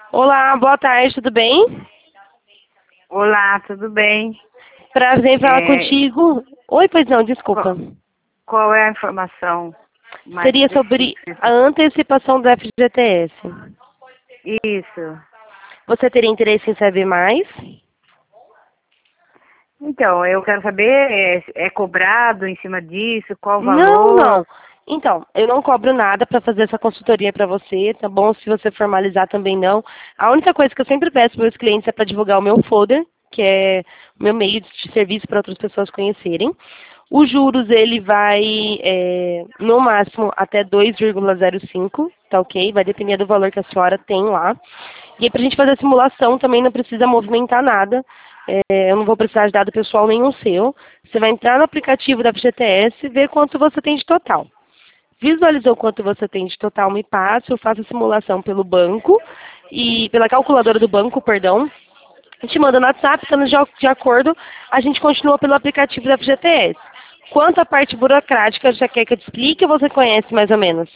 Olá, boa tarde, tudo bem? Olá, tudo bem? Prazer em falar É, contigo. Oi, pois não, desculpa. qual, qual é a informação mais Seria sobre a precisa? antecipação do FGTS. Isso. Você teria interesse em saber mais? Então, eu quero saber, é cobrado em cima disso? Qual o Não, valor? não. Então, eu não cobro nada para fazer essa consultoria para você, tá bom? Se você formalizar também não. A única coisa que eu sempre peço para meus clientes é para divulgar o meu folder, que é o meu meio de serviço para outras pessoas conhecerem. Os juros, ele vai, no máximo, até 2,05, tá ok? Vai depender do valor que a senhora tem lá. E aí, para a gente fazer a simulação, também não precisa movimentar nada. Eu não vou precisar de dado pessoal nenhum seu. Você vai entrar no aplicativo da FGTS e ver quanto você tem de total. Visualizou quanto você tem de total, me passe, eu faço a simulação pelo banco, e pela calculadora do banco, perdão. Te manda no WhatsApp, estando de acordo, a gente continua pelo aplicativo da FGTS. Quanto à parte burocrática, já quer que eu te explique ou você conhece mais ou menos?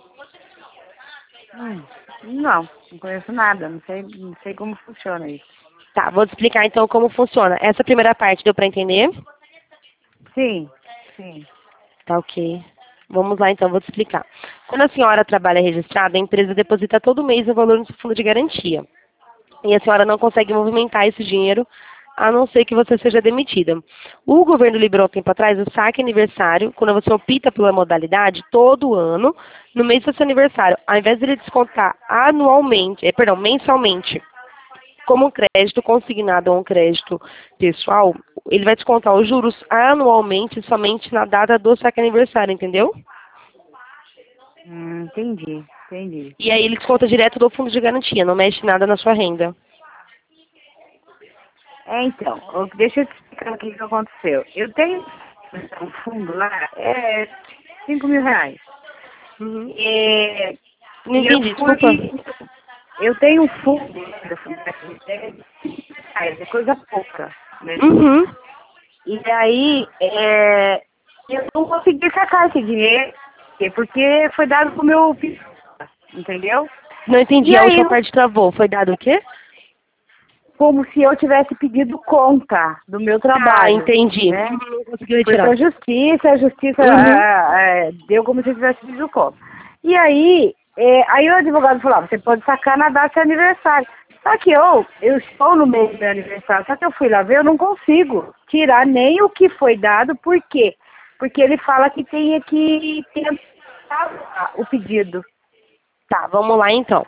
Não conheço nada, não sei como funciona isso. Tá, vou te explicar então como funciona. Essa primeira parte deu para entender? Sim, sim. Tá ok. Vamos lá então, vou te explicar. Quando a senhora trabalha registrada, a empresa deposita todo mês o valor no seu fundo de garantia. E a senhora não consegue movimentar esse dinheiro, a não ser que você seja demitida. O governo liberou um tempo atrás o saque aniversário, quando você opta pela modalidade, todo ano, no mês do seu aniversário, ao invés de ele descontar anualmente, mensalmente, como um crédito consignado ou um crédito pessoal, ele vai descontar os juros anualmente somente na data do saque aniversário, entendeu? Entendi. E aí ele desconta direto do fundo de garantia, não mexe nada na sua renda. Então, deixa eu te explicar o que aconteceu. Eu tenho um fundo lá, é R$ 5.000. Uhum. É, Não e eu entendi, desculpa. fui. Eu tenho um fundo, é coisa pouca, né? Uhum. E aí, eu não consegui sacar esse dinheiro, porque foi dado pro meu filho, entendeu? Não E entendi, a aí, última parte travou. Foi dado o quê? como se eu tivesse pedido conta do meu Ah, trabalho, entendi. né? Não conseguiu Foi para retirar. a justiça Uhum. deu como se eu tivesse pedido conta. E aí, aí o advogado falou, você pode sacar na data de aniversário. Só que eu estou no mês do meu aniversário, só que eu fui lá ver, eu não consigo tirar nem o que foi dado, por quê? Porque ele fala que tem que tentar o pedido. Tá, vamos lá então.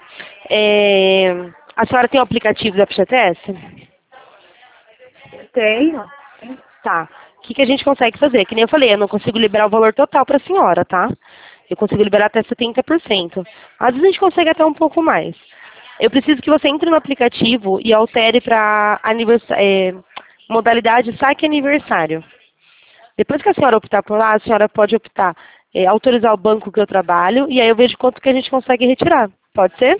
A senhora tem o aplicativo da FGTS? Eu tenho. Tá. O que a gente consegue fazer? Que nem eu falei, eu não consigo liberar o valor total para a senhora, tá? Eu consigo liberar até 70%. Às vezes a gente consegue até um pouco mais. Eu preciso que você entre no aplicativo e altere para modalidade saque aniversário. Depois que a senhora optar por lá, a senhora pode optar autorizar o banco que eu trabalho e aí eu vejo quanto que a gente consegue retirar. Pode ser?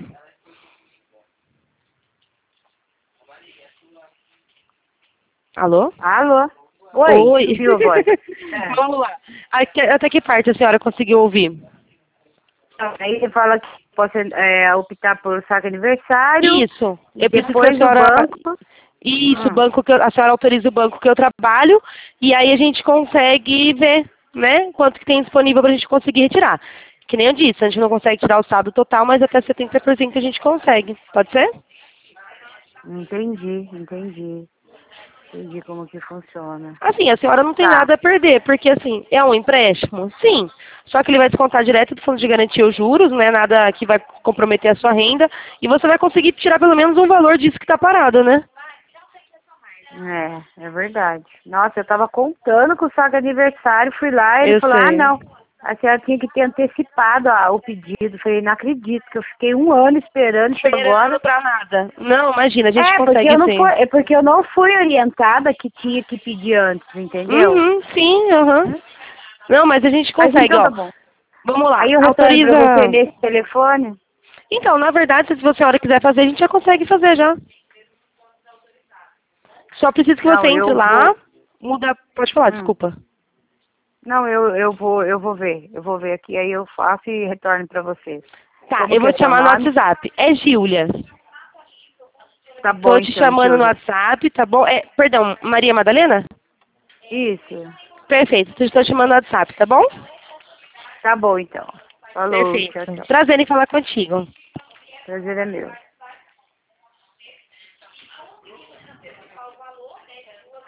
Alô? Alô? Oi, Oi. subiu a voz. É. Vamos lá. Até que parte a senhora conseguiu ouvir? Então, aí você fala que posso optar por saque aniversário Isso. e Eu preciso que a depois o senhora. banco. Isso, o Hum, banco a senhora autoriza o banco que eu trabalho e aí a gente consegue ver, né, quanto que tem disponível para a gente conseguir retirar. Que nem eu disse, a gente não consegue tirar o saldo total, mas até 70% a gente consegue. Pode ser? entendi. Entendi como que funciona. Assim, a senhora não tem Tá. nada a perder, porque assim, é um empréstimo? Sim. Só que ele vai descontar direto do fundo de garantia os juros, não é nada que vai comprometer a sua renda, e você vai conseguir tirar pelo menos um valor disso que está parado, né? É verdade. Nossa, eu tava contando com o saque aniversário, fui lá e ele Eu falou, sei. não, a senhora tinha que ter antecipado o pedido. Falei, não acredito, que eu fiquei um ano esperando, chegou Esperando agora. pra nada. Não, imagina, a gente Porque consegue sim. porque eu não fui orientada que tinha que pedir antes, entendeu? Uhum, sim, aham. Hum? Não, mas a gente Mas consegue, então ó. tá bom. Vamos lá, Aí eu retorno pra você autoriza. nesse telefone? Então, na verdade, se você a hora quiser fazer, a gente já consegue fazer já. Só preciso que você Não, entre eu lá, vou. muda. Pode falar, Hum. desculpa. Não, eu vou ver. Eu vou ver aqui, aí eu faço e retorno pra você. Tá, Como eu que vou é te seu chamar no nome? WhatsApp. É Gíulia. Tá bom, Tô te então, chamando no Júlia. WhatsApp, tá bom? Perdão, Maria Madalena? Isso. Perfeito, estou te chamando no WhatsApp, tá bom? Tá bom, então. Falou, Perfeito. tchau, tchau. Prazer em falar contigo. Prazer é meu.